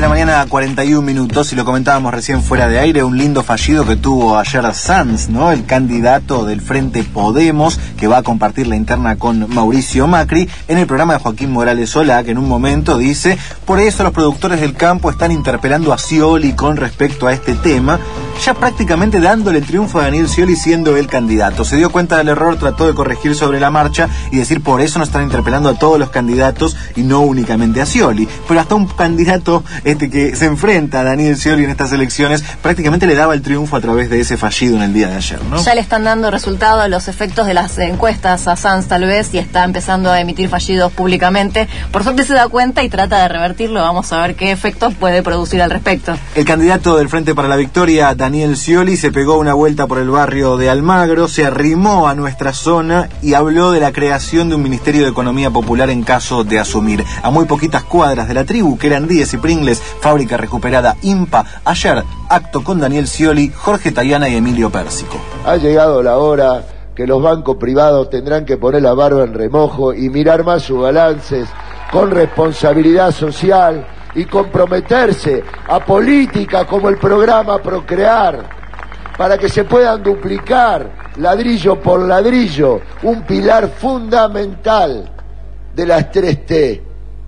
de la mañana, 41 minutos, y lo comentábamos recién fuera de aire, un lindo fallido que tuvo ayer Sanz, ¿no? El candidato del Frente Podemos, que va a compartir la interna con Mauricio Macri, en el programa de Joaquín Morales Solá, que en un momento dice: por eso los productores del campo están interpelando a Scioli con respecto a este tema, ya prácticamente dándole el triunfo a Daniel Scioli siendo el candidato. Se dio cuenta del error, trató de corregir sobre la marcha y decir: por eso nos están interpelando a todos los candidatos y no únicamente a Scioli. Pero hasta un candidato que se enfrenta a Daniel Scioli en estas elecciones prácticamente le daba el triunfo a través de ese fallido en el día de ayer, ¿no? Ya le están dando resultados los efectos de las encuestas a Sanz, tal vez, y está empezando a emitir fallidos públicamente. Por suerte se da cuenta y trata de revertirlo. Vamos a ver qué efectos puede producir al respecto. El candidato del Frente para la Victoria, Daniel Scioli, se pegó una vuelta por el barrio de Almagro, se arrimó a nuestra zona y habló de la creación de un Ministerio de Economía Popular en caso de asumir. A muy poquitas cuadras de la tribu, Querandíes y Pringles, fábrica recuperada IMPA. Ayer, acto con Daniel Scioli, Jorge Tayana y Emilio Pérsico. Ha llegado la hora que los bancos privados tendrán que poner la barba en remojo y mirar más sus balances con responsabilidad social y comprometerse a políticas como el programa Procrear, para que se puedan duplicar ladrillo por ladrillo un pilar fundamental de las 3T,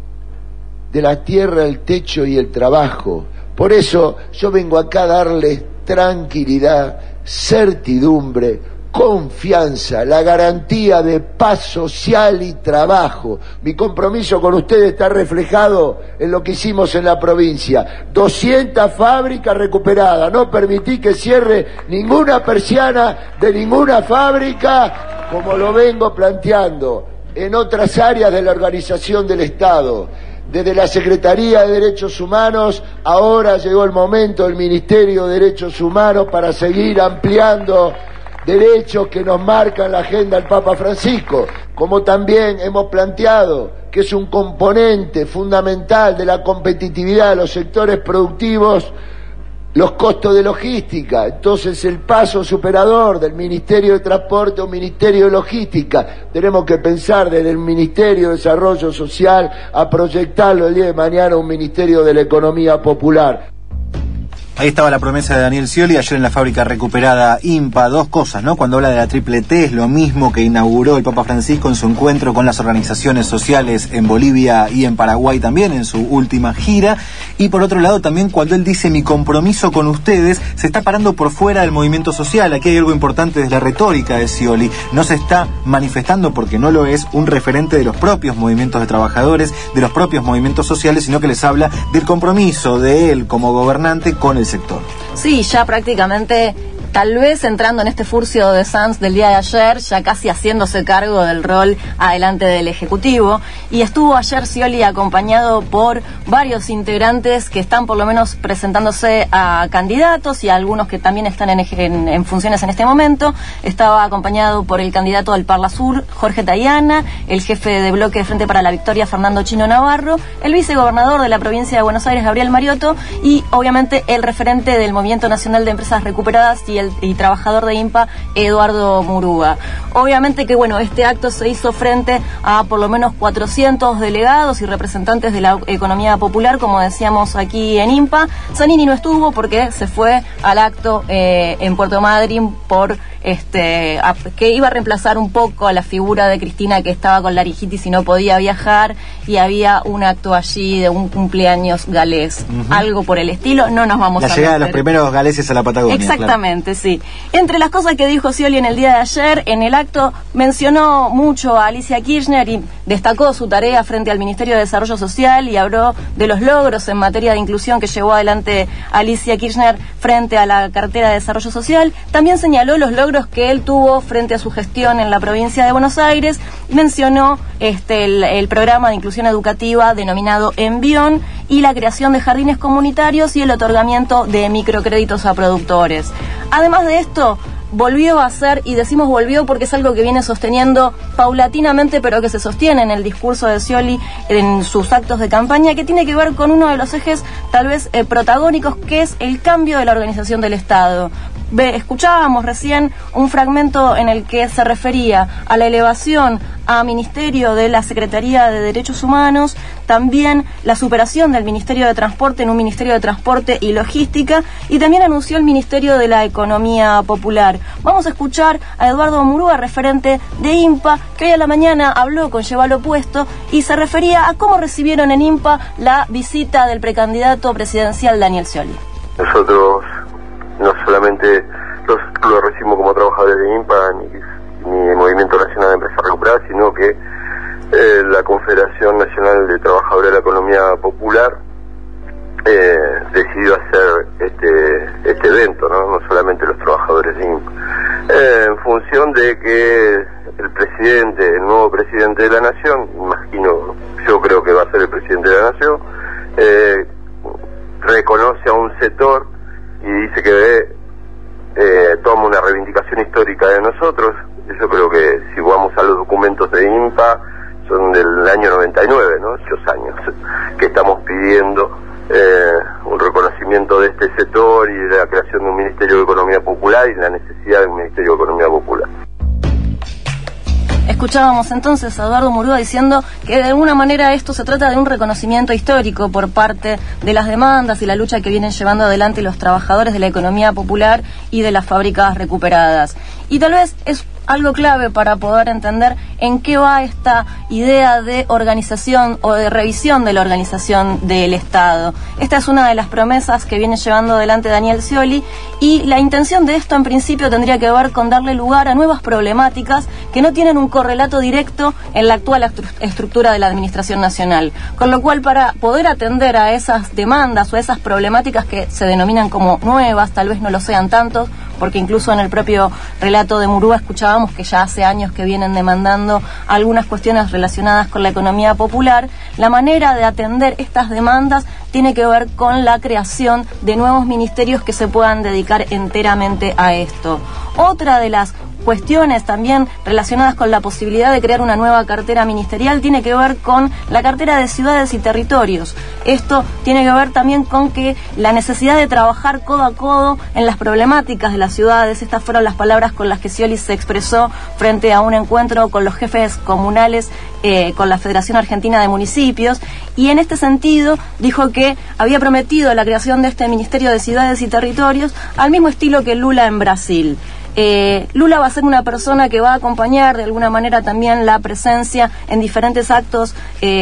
de la tierra, el techo y el trabajo. Por eso yo vengo acá a darles tranquilidad, certidumbre, confianza, la garantía de paz social y trabajo. Mi compromiso con ustedes está reflejado en lo que hicimos en la provincia. 200 fábricas recuperadas. No permití que cierre ninguna persiana de ninguna fábrica, como lo vengo planteando en otras áreas de la organización del Estado. Desde la Secretaría de Derechos Humanos, ahora llegó el momento del Ministerio de Derechos Humanos para seguir ampliando derechos que nos marcan la agenda del Papa Francisco, como también hemos planteado que es un componente fundamental de la competitividad de los sectores productivos, los costos de logística. Entonces el paso superador del Ministerio de Transporte a un Ministerio de Logística, tenemos que pensar desde el Ministerio de Desarrollo Social a proyectarlo el día de mañana a un Ministerio de la Economía Popular. Ahí estaba la promesa de Daniel Scioli ayer en la fábrica recuperada IMPA. Dos cosas, ¿no? Cuando habla de la triple T, es lo mismo que inauguró el Papa Francisco en su encuentro con las organizaciones sociales en Bolivia y en Paraguay también, en su última gira. Y por otro lado también cuando él dice: mi compromiso con ustedes, se está parando por fuera del movimiento social. Aquí hay algo importante desde la retórica de Scioli. No se está manifestando, porque no lo es, un referente de los propios movimientos de trabajadores, de los propios movimientos sociales, sino que les habla del compromiso de él como gobernante con el sector. Sí, ya prácticamente, tal vez entrando en este furcio de Sanz del día de ayer, ya casi haciéndose cargo del rol adelante del Ejecutivo. Y estuvo ayer Scioli acompañado por varios integrantes que están por lo menos presentándose a candidatos y a algunos que también están en funciones en este momento. Estaba acompañado por el candidato del Parla Sur, Jorge Tayana, el jefe de bloque de Frente para la Victoria, Fernando Chino Navarro, el vicegobernador de la provincia de Buenos Aires, Gabriel Mariotto, y obviamente el referente del Movimiento Nacional de Empresas Recuperadas y trabajador de IMPA, Eduardo Murúa. Obviamente que este acto se hizo frente a por lo menos 400 delegados y representantes de la economía popular, como decíamos aquí en IMPA. Zanini no estuvo porque se fue al acto en Puerto Madryn por que iba a reemplazar un poco a la figura de Cristina, que estaba con laringitis y no podía viajar, y había un acto allí de un cumpleaños galés, algo por el estilo. No nos vamos a la llegada de los primeros galeses a la Patagonia. Exactamente, claro. Sí. Entre las cosas que dijo Scioli en el día de ayer, en el acto mencionó mucho a Alicia Kirchner y destacó su tarea frente al Ministerio de Desarrollo Social y habló de los logros en materia de inclusión que llevó adelante Alicia Kirchner frente a la cartera de Desarrollo Social. También señaló los logros que él tuvo frente a su gestión en la provincia de Buenos Aires y mencionó el programa de inclusión educativa denominado Envión y la creación de jardines comunitarios y el otorgamiento de microcréditos a productores. Además de esto, volvió a hacer, y decimos volvió porque es algo que viene sosteniendo paulatinamente, pero que se sostiene en el discurso de Scioli en sus actos de campaña, que tiene que ver con uno de los ejes tal vez protagónicos, que es el cambio de la organización del Estado. Escuchábamos recién un fragmento en el que se refería a la elevación a ministerio de la Secretaría de Derechos Humanos, también la superación del Ministerio de Transporte en un Ministerio de Transporte y Logística, y también anunció el Ministerio de la Economía Popular. Vamos a escuchar a Eduardo Murúa, referente de INPA, que hoy a la mañana habló con Llévalo Puesto y se refería a cómo recibieron en INPA la visita del precandidato presidencial Daniel Scioli. Nosotros no solamente lo recibimos como trabajadores de INPA ni el Movimiento Nacional de Empresas Recuperadas, sino que la Confederación Nacional de Trabajadores de la Economía Popular decidió hacer este evento, no solamente los trabajadores de INPA, en función de que el nuevo presidente de la Nación, yo creo que va a ser el presidente de la Nación, reconoce a un sector y dice que toma una reivindicación histórica de nosotros. Yo creo que si vamos a los documentos de INPA, son del año 99, ¿no? 8 años que estamos pidiendo un reconocimiento de este sector y de la creación de un Ministerio de Economía Popular y la necesidad de un Ministerio de Economía Popular. Escuchábamos entonces a Eduardo Murúa diciendo que de alguna manera esto se trata de un reconocimiento histórico por parte de las demandas y la lucha que vienen llevando adelante los trabajadores de la economía popular y de las fábricas recuperadas. Y tal vez es algo clave para poder entender en qué va esta idea de organización o de revisión de la organización del Estado. Esta es una de las promesas que viene llevando adelante Daniel Scioli, y la intención de esto en principio tendría que ver con darle lugar a nuevas problemáticas que no tienen un correlato directo en la actual estructura de la Administración Nacional. Con lo cual, para poder atender a esas demandas o a esas problemáticas que se denominan como nuevas, tal vez no lo sean tantos, porque incluso en el propio relato de Murúa escuchábamos que ya hace años que vienen demandando algunas cuestiones relacionadas con la economía popular. La manera de atender estas demandas tiene que ver con la creación de nuevos ministerios que se puedan dedicar enteramente a esto. Otra de las cuestiones también relacionadas con la posibilidad de crear una nueva cartera ministerial tiene que ver con la cartera de ciudades y territorios. Esto tiene que ver también con que la necesidad de trabajar codo a codo en las problemáticas de las ciudades. Estas fueron las palabras con las que Scioli se expresó frente a un encuentro con los jefes comunales con la Federación Argentina de Municipios, y en este sentido dijo que había prometido la creación de este Ministerio de Ciudades y Territorios al mismo estilo que Lula en Brasil. Lula va a ser una persona que va a acompañar de alguna manera también la presencia en diferentes actos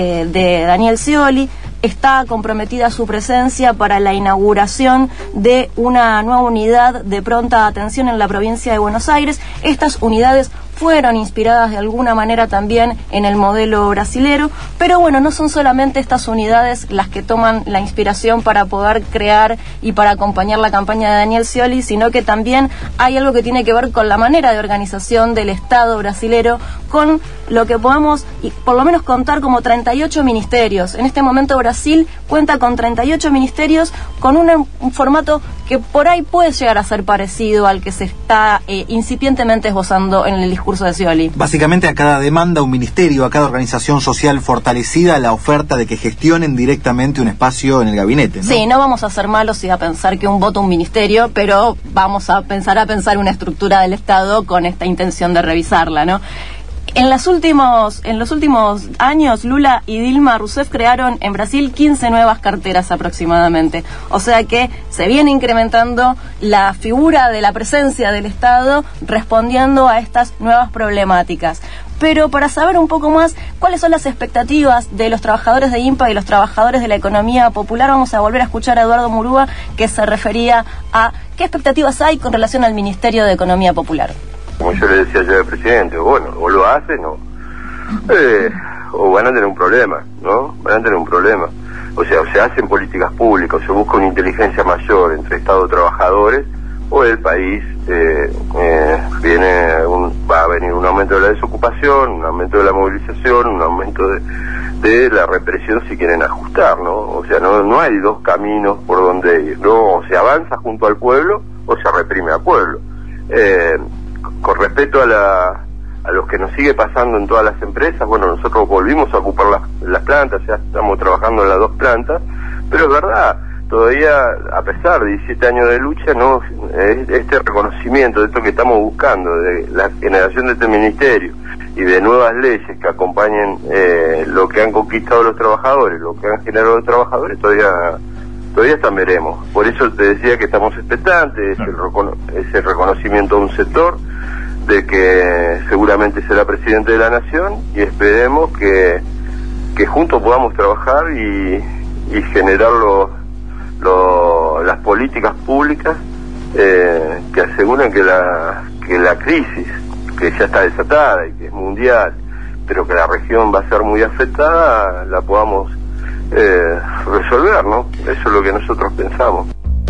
de Daniel Scioli. Está comprometida su presencia para la inauguración de una nueva unidad de pronta atención en la provincia de Buenos Aires. Estas unidades fueron inspiradas de alguna manera también en el modelo brasilero, pero bueno, no son solamente estas unidades las que toman la inspiración para poder crear y para acompañar la campaña de Daniel Scioli, sino que también hay algo que tiene que ver con la manera de organización del Estado brasilero, con lo que podemos por lo menos contar como 38 ministerios. En este momento Brasil cuenta con 38 ministerios con un formato que por ahí puede llegar a ser parecido al que se está incipientemente esbozando en el discurso de Scioli. Básicamente a cada demanda un ministerio, a cada organización social fortalecida la oferta de que gestionen directamente un espacio en el gabinete, ¿no? Sí, no vamos a ser malos y a pensar que un voto un ministerio, pero vamos a pensar una estructura del Estado con esta intención de revisarla, ¿no? En los últimos años, Lula y Dilma Rousseff crearon en Brasil 15 nuevas carteras aproximadamente. O sea que se viene incrementando la figura de la presencia del Estado respondiendo a estas nuevas problemáticas. Pero para saber un poco más cuáles son las expectativas de los trabajadores de INPA y los trabajadores de la economía popular, vamos a volver a escuchar a Eduardo Murúa, que se refería a qué expectativas hay con relación al Ministerio de Economía Popular. Como yo le decía ayer al presidente, bueno, o lo hacen o van a tener un problema, ¿no? Van a tener un problema. O sea, o se hacen políticas públicas, o se busca una inteligencia mayor entre Estado y trabajadores, o el país va a venir un aumento de la desocupación, un aumento de la movilización, un aumento de la represión si quieren ajustar, ¿no? O sea, no hay dos caminos por donde ir, ¿no? O se avanza junto al pueblo o se reprime al pueblo. Con respecto a lo que nos sigue pasando en todas las empresas, bueno, nosotros volvimos a ocupar las plantas, ya estamos trabajando en las 2 plantas, pero es verdad, todavía, a pesar de 17 años de lucha, no este reconocimiento de esto que estamos buscando, de la generación de este ministerio y de nuevas leyes que acompañen lo que han conquistado los trabajadores, lo que han generado los trabajadores, todavía están veremos. Por eso te decía que estamos expectantes, es el reconocimiento a un sector de que seguramente será presidente de la nación, y esperemos que juntos podamos trabajar y generar las políticas públicas que aseguren que la crisis, que ya está desatada y que es mundial, pero que la región va a ser muy afectada, la podamos resolver, ¿no? Eso es lo que nosotros pensamos.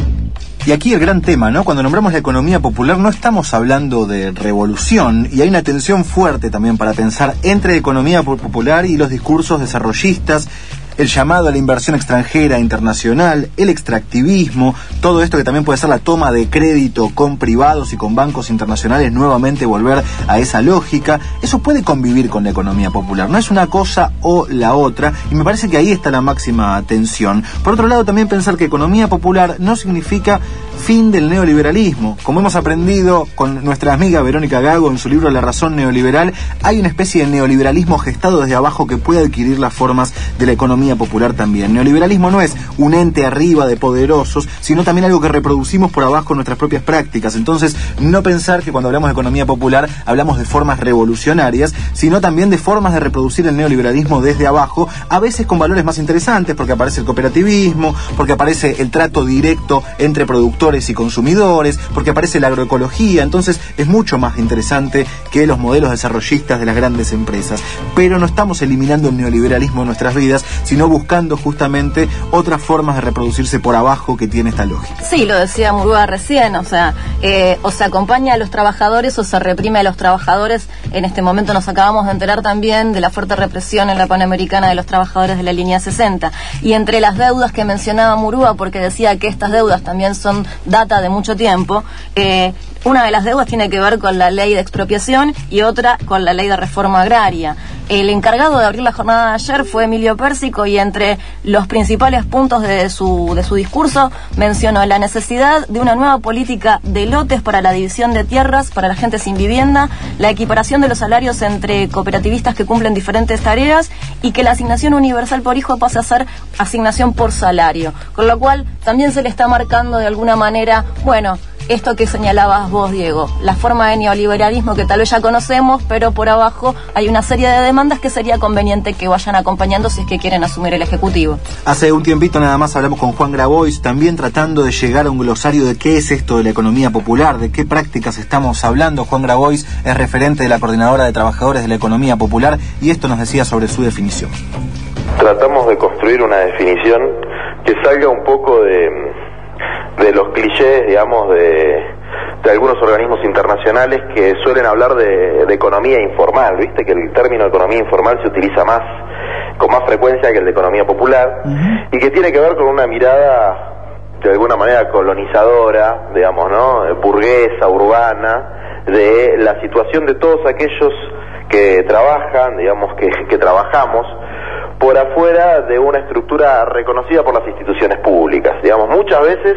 Y aquí el gran tema, ¿no? Cuando nombramos la economía popular no estamos hablando de revolución, y hay una tensión fuerte también para pensar entre economía popular y los discursos desarrollistas, el llamado a la inversión extranjera internacional, el extractivismo, todo esto que también puede ser la toma de crédito con privados y con bancos internacionales, nuevamente volver a esa lógica. Eso puede convivir con la economía popular, no es una cosa o la otra, y me parece que ahí está la máxima tensión. Por otro lado, también pensar que economía popular no significa fin del neoliberalismo. Como hemos aprendido con nuestra amiga Verónica Gago en su libro La razón neoliberal, hay una especie de neoliberalismo gestado desde abajo que puede adquirir las formas de la economía popular también. Neoliberalismo no es un ente arriba de poderosos, sino también algo que reproducimos por abajo en nuestras propias prácticas. Entonces, no pensar que cuando hablamos de economía popular hablamos de formas revolucionarias, sino también de formas de reproducir el neoliberalismo desde abajo, a veces con valores más interesantes, porque aparece el cooperativismo, porque aparece el trato directo entre productores y consumidores, porque aparece la agroecología. Entonces es mucho más interesante que los modelos desarrollistas de las grandes empresas. Pero no estamos eliminando el neoliberalismo en nuestras vidas, sino buscando justamente otras formas de reproducirse por abajo que tiene esta lógica. Sí, lo decía Murúa recién, o se acompaña a los trabajadores o se reprime a los trabajadores. En este momento nos acabamos de enterar también de la fuerte represión en la Panamericana de los trabajadores de la línea 60. Y entre las deudas que mencionaba Murúa, porque decía que estas deudas también son data de mucho tiempo, una de las deudas tiene que ver con la ley de expropiación y otra con la ley de reforma agraria. El encargado de abrir la jornada de ayer fue Emilio Pérsico, y entre los principales puntos de su discurso mencionó la necesidad de una nueva política de lotes para la división de tierras para la gente sin vivienda, la equiparación de los salarios entre cooperativistas que cumplen diferentes tareas, y que la asignación universal por hijo pase a ser asignación por salario. Con lo cual también se le está marcando de alguna manera, bueno, esto que señalabas vos, Diego, la forma de neoliberalismo que tal vez ya conocemos, pero por abajo hay una serie de demandas que sería conveniente que vayan acompañando si es que quieren asumir el Ejecutivo. Hace un tiempito nada más hablamos con Juan Grabois, también tratando de llegar a un glosario de qué es esto de la economía popular, de qué prácticas estamos hablando. Juan Grabois es referente de la Coordinadora de Trabajadores de la Economía Popular, y esto nos decía sobre su definición. Tratamos de construir una definición que salga un poco de los clichés, digamos, de algunos organismos internacionales que suelen hablar de economía informal. Viste que el término economía informal se utiliza con más frecuencia que el de economía popular, y que tiene que ver con una mirada de alguna manera colonizadora, digamos, ¿no? Burguesa, urbana, de la situación de todos aquellos que trabajan, digamos, que trabajamos por afuera de una estructura reconocida por las instituciones públicas, digamos, muchas veces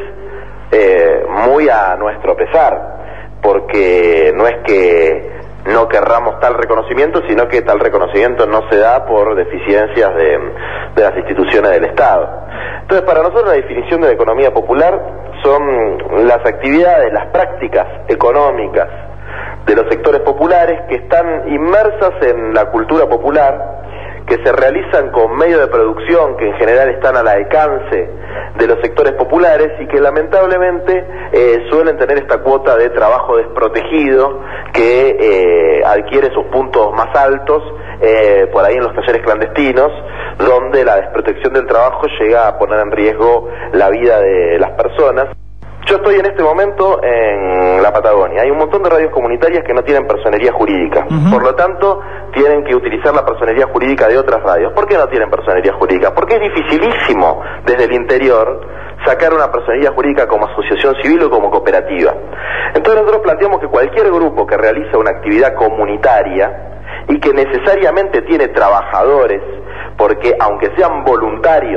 muy a nuestro pesar, porque no es que no querramos tal reconocimiento, sino que tal reconocimiento no se da por deficiencias de las instituciones del Estado. Entonces, para nosotros la definición de la economía popular son las actividades, las prácticas económicas de los sectores populares que están inmersas en la cultura popular, que se realizan con medios de producción que en general están al alcance de los sectores populares y que lamentablemente suelen tener esta cuota de trabajo desprotegido que adquiere sus puntos más altos por ahí en los talleres clandestinos, donde la desprotección del trabajo llega a poner en riesgo la vida de las personas. Yo estoy en este momento en la Patagonia. Hay un montón de radios comunitarias que no tienen personería jurídica. Por lo tanto, tienen que utilizar la personería jurídica de otras radios. ¿Por qué no tienen personería jurídica? Porque es dificilísimo desde el interior sacar una personería jurídica como asociación civil o como cooperativa. Entonces nosotros planteamos que cualquier grupo que realiza una actividad comunitaria y que necesariamente tiene trabajadores, porque aunque sean voluntarios,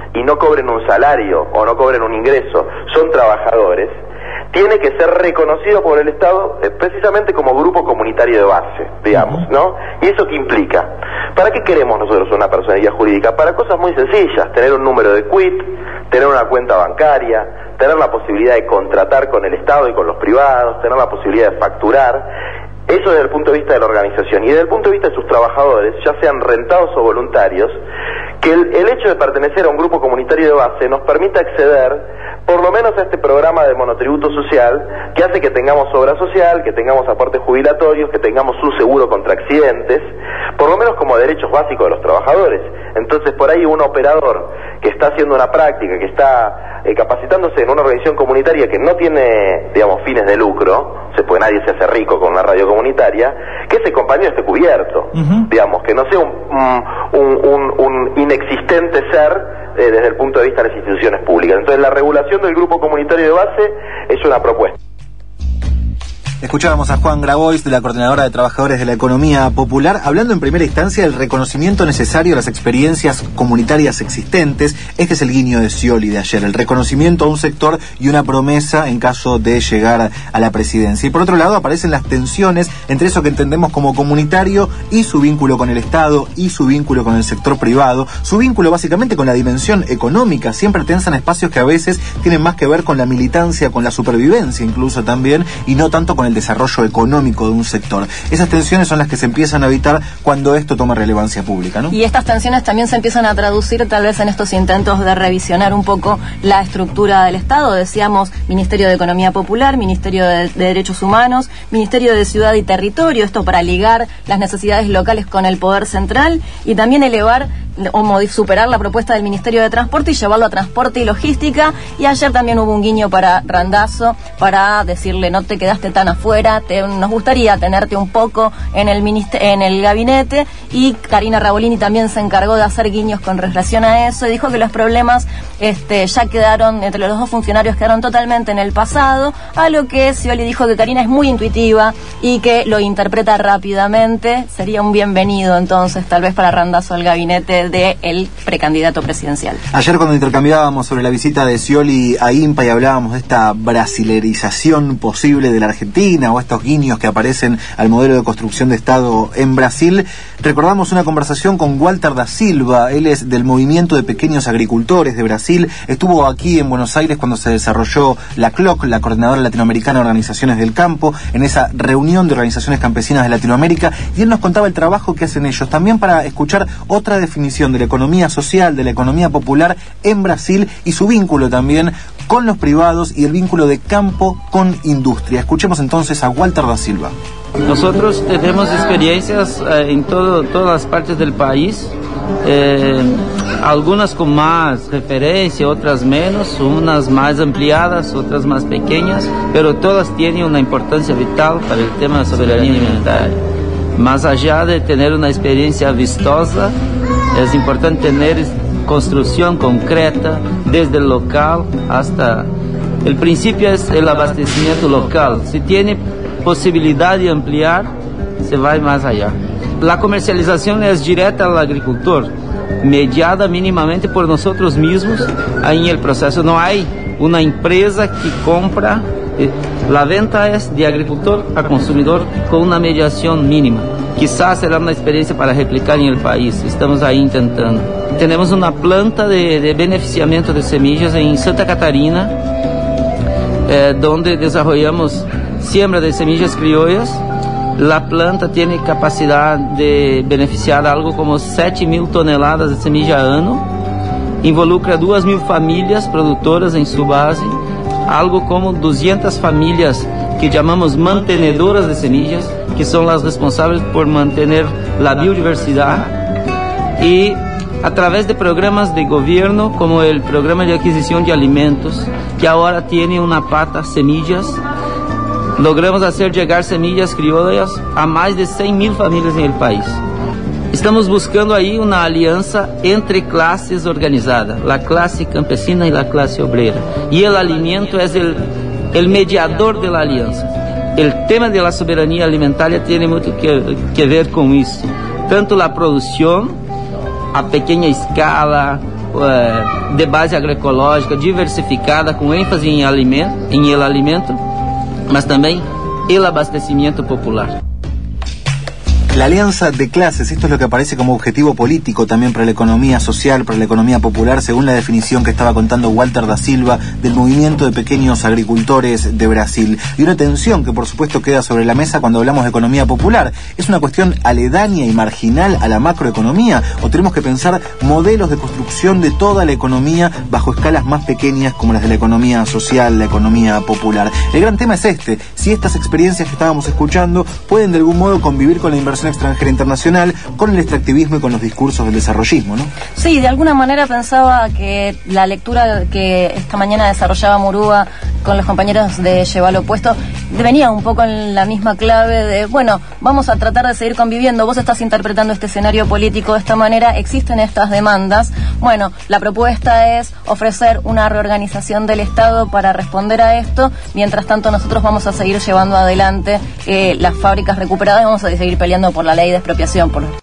y no cobren un salario o no cobren un ingreso, son trabajadores, tiene que ser reconocido por el Estado precisamente como grupo comunitario de base, digamos, ¿no? ¿Y eso qué implica? ¿Para qué queremos nosotros una personalidad jurídica? Para cosas muy sencillas: tener un número de quit, tener una cuenta bancaria, tener la posibilidad de contratar con el Estado y con los privados, tener la posibilidad de facturar. Eso desde el punto de vista de la organización. Y desde el punto de vista de sus trabajadores, ya sean rentados o voluntarios, que el hecho de pertenecer a un grupo comunitario de base nos permite acceder por lo menos a este programa de monotributo social, que hace que tengamos obra social, que tengamos aportes jubilatorios, que tengamos un seguro contra accidentes, por lo menos como derechos básicos de los trabajadores. Entonces, por ahí un operador que está haciendo una práctica, que está capacitándose en una organización comunitaria que no tiene, digamos, fines de lucro, pues nadie se hace rico con una radio comunitaria, que ese compañero esté cubierto, digamos, que no sea un inexistente ser desde el punto de vista de las instituciones públicas. Entonces, la regulación del grupo comunitario de base es una propuesta. Escuchábamos a Juan Grabois, de la Coordinadora de Trabajadores de la Economía Popular, hablando en primera instancia del reconocimiento necesario a las experiencias comunitarias existentes. Este es el guiño de Scioli de ayer, el reconocimiento a un sector y una promesa en caso de llegar a la presidencia. Y por otro lado aparecen las tensiones entre eso que entendemos como comunitario y su vínculo con el Estado y su vínculo con el sector privado, su vínculo básicamente con la dimensión económica. Siempre tensan espacios que a veces tienen más que ver con la militancia, con la supervivencia incluso también, y no tanto con el desarrollo económico de un sector. Esas tensiones son las que se empiezan a evitar cuando esto toma relevancia pública, ¿no? Y estas tensiones también se empiezan a traducir tal vez en estos intentos de revisionar un poco la estructura del Estado. Decíamos Ministerio de Economía Popular, Ministerio de Derechos Humanos, Ministerio de Ciudad y Territorio, esto para ligar las necesidades locales con el poder central, y también elevar o superar la propuesta del Ministerio de Transporte y llevarlo a Transporte y Logística. Y ayer también hubo un guiño para Randazzo, para decirle: no te quedaste tan afuera, nos gustaría tenerte un poco en el gabinete. Y Karina Rabolini también se encargó de hacer guiños con relación a eso, y dijo que los problemas ya quedaron, entre los dos funcionarios quedaron totalmente en el pasado, a lo que Scioli dijo que Karina es muy intuitiva y que lo interpreta rápidamente. Sería un bienvenido entonces tal vez para Randazzo al gabinete del precandidato presidencial. Ayer, cuando intercambiábamos sobre la visita de Scioli a INPA y hablábamos de esta brasilerización posible de la Argentina o estos guiños que aparecen al modelo de construcción de Estado en Brasil, recordamos una conversación con Walter da Silva. Él es del Movimiento de Pequeños Agricultores de Brasil. Estuvo aquí en Buenos Aires cuando se desarrolló la CLOC, la Coordinadora Latinoamericana de Organizaciones del Campo, en esa reunión de organizaciones campesinas de Latinoamérica, y él nos contaba el trabajo que hacen ellos, también para escuchar otra definición de la economía social, de la economía popular en Brasil, y su vínculo también con los privados y el vínculo de campo con industria. Escuchemos entonces a Walter da Silva. Nosotros tenemos experiencias en todas las partes del país, algunas con más referencia, otras menos, unas más ampliadas, otras más pequeñas, pero todas tienen una importancia vital para el tema de soberanía alimentaria. Más allá de tener una experiencia vistosa, es importante tener construcción concreta desde el local hasta... El principio es el abastecimiento local. Si tiene posibilidad de ampliar, se va más allá. La comercialización es directa al agricultor, mediada mínimamente por nosotros mismos. Ahí en el proceso no hay una empresa que compra. La venta es de agricultor a consumidor con una mediación mínima. Quizás será una experiencia para replicar en el país. Estamos ahí intentando. Tenemos una planta de beneficiamiento de semillas en Santa Catarina, donde desarrollamos siembra de semillas criollas. La planta tiene capacidad de beneficiar algo como 7.000 toneladas de semilla ano. Involucra 2.000 familias produtoras en su base, algo como 200 familias que llamamos mantenedoras de semillas, que son las responsables por mantener la biodiversidad, y a través de programas de gobierno como el programa de adquisición de alimentos, que ahora tiene una pata semillas, logramos hacer llegar semillas criollas a más de 100.000 familias en el país. Estamos buscando ahí una alianza entre clases organizadas, la clase campesina y la clase obrera, y el alimento es el mediador de la alianza. El tema de la soberanía alimentaria tiene mucho que ver con eso, tanto la producción a pequeña escala, de base agroecológica, diversificada, com ênfase em el alimento, mas também el abastecimiento popular. La alianza de clases, esto es lo que aparece como objetivo político también para la economía social, para la economía popular, según la definición que estaba contando Walter da Silva del movimiento de pequeños agricultores de Brasil. Y una tensión que por supuesto queda sobre la mesa cuando hablamos de economía popular. ¿Es una cuestión aledaña y marginal a la macroeconomía? ¿O tenemos que pensar modelos de construcción de toda la economía bajo escalas más pequeñas como las de la economía social, la economía popular? El gran tema es si estas experiencias que estábamos escuchando pueden de algún modo convivir con la inversión extranjera internacional, con el extractivismo y con los discursos del desarrollismo, ¿no? Sí, de alguna manera pensaba que la lectura que esta mañana desarrollaba Murúa con los compañeros de Llevar lo Opuesto venía un poco en la misma clave de, bueno, vamos a tratar de seguir conviviendo, vos estás interpretando este escenario político de esta manera, existen estas demandas, bueno, la propuesta es ofrecer una reorganización del Estado para responder a esto, mientras tanto nosotros vamos a seguir llevando adelante las fábricas recuperadas y vamos a seguir peleando por la ley de expropiación, por